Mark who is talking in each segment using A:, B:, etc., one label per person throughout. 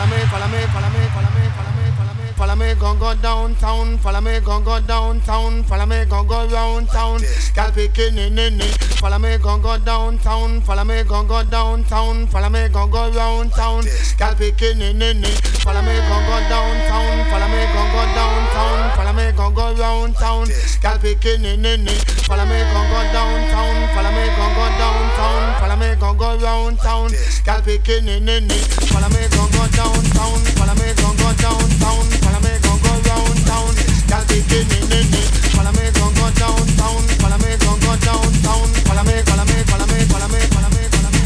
A: Follow me, go downtown. Follow me, go downtown. Follow me, go round town. Gal picking in. Follow me, go downtown. Follow me, go downtown. Follow me, go round town. Gal picking in. Follow me, go downtown. Follow me, go downtown. Follow me, go round town. Gal picking in. Follow me, go downtown. Follow me, go downtown. Follow me, go round town. Gal picking in. Follow me, go downtown. Follow me, go downtown. Follow me, go round town. Gal picking in. Follow me, go downtown. Follow me, go downtown. Follow me, follow me, follow me, follow me, follow me, follow me.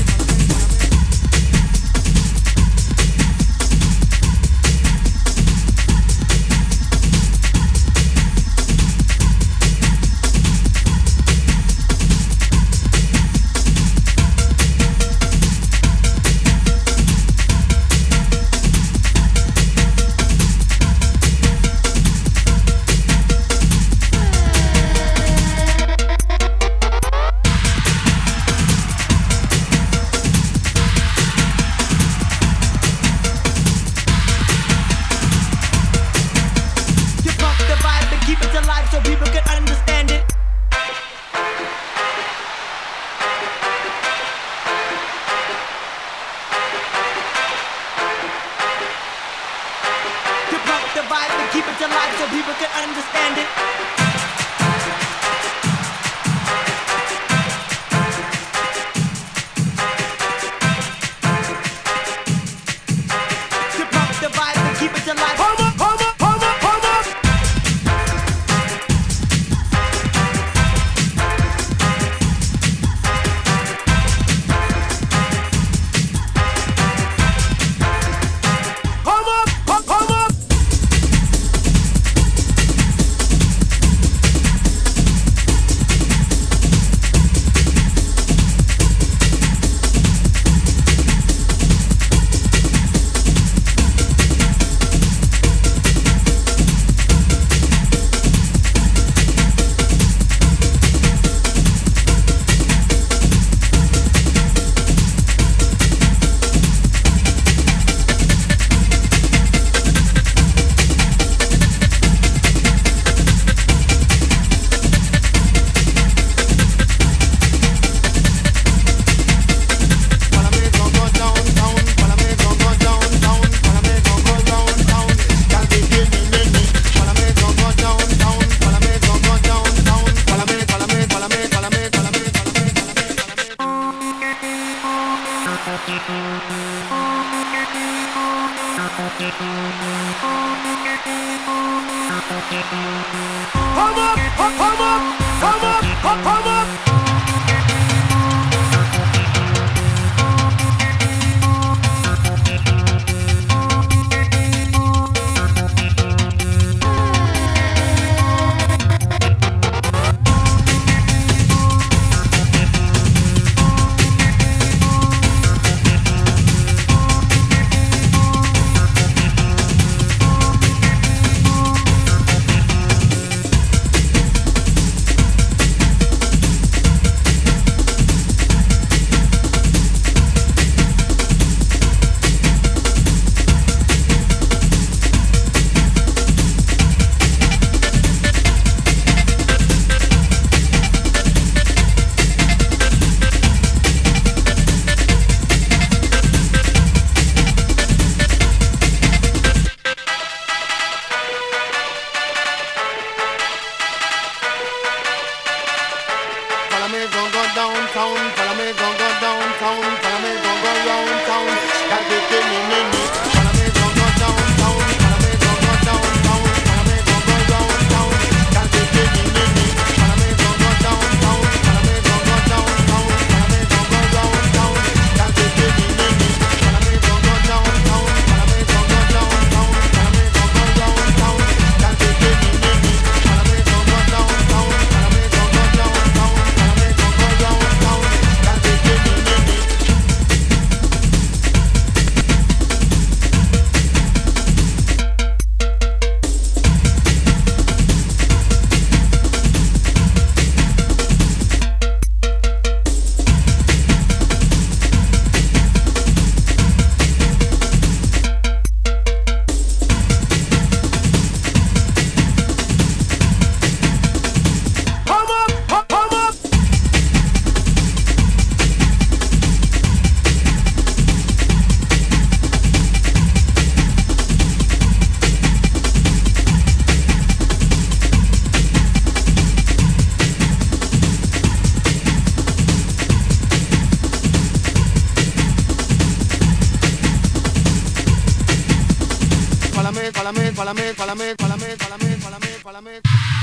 A: follow me, follow me, follow me, follow me, follow me, follow me.